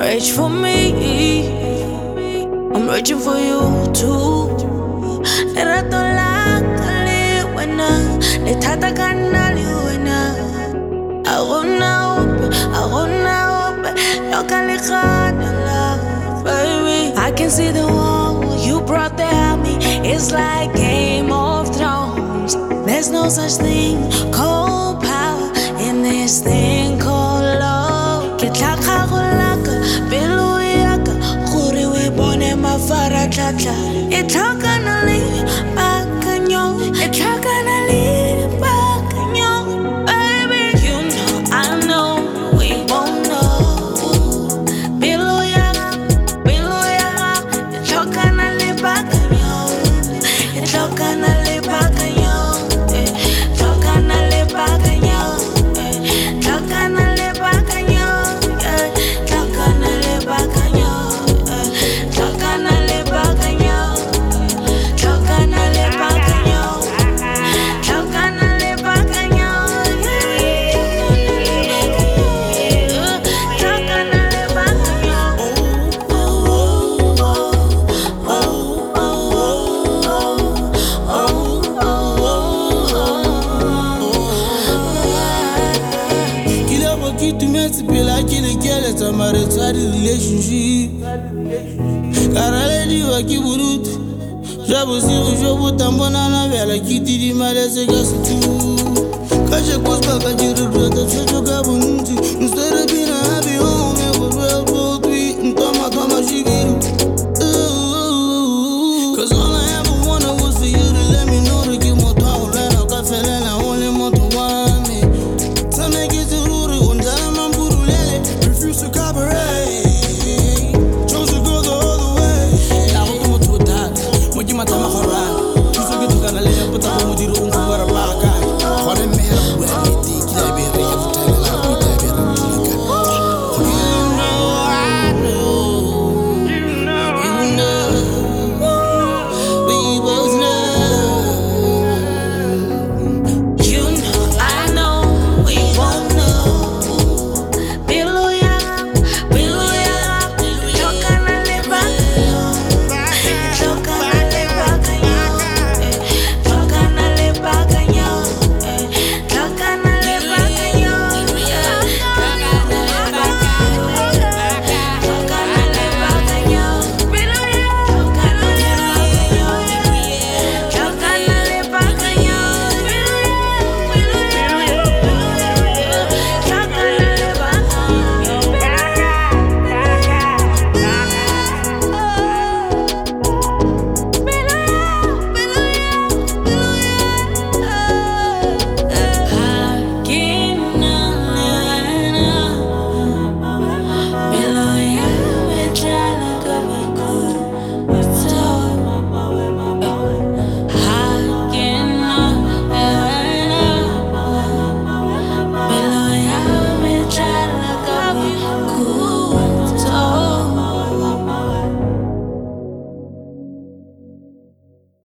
Reach for me, I'm reaching for you too. Lerato laka le wena, lethata ka nna le wena. A gona ope, loka le gana la, baby. I can see the wall you brought there at me. It's like Game of Thrones. There's no such thing called power in this thing called love. Ke tla kgagolaka pelo yaka gore we bone mafaratlhatlha. E tlhokana le paakanyo, e tlhokana le paakanyo, baby. You know, I know, we both know. Pelo yaka, e tlhokana le paakanyo, e tlhokana le paakanyo, tlhokana le paakanyo, tlhokana le paakanyo, tlhokana le paakanyo, tlhokana le paakanyo, tlhokana le paakanyo, tlhokana le paakanyo, tlhokana le paakanyo. Qui te met pela qui le quelle est ma retard relationship. Car elle dit wa qui burut. J'avoue si je vous tambona na vela qui dit malaise gas tout. Quand je cause pas quand je regrette je joue à buntu. Nous serons bien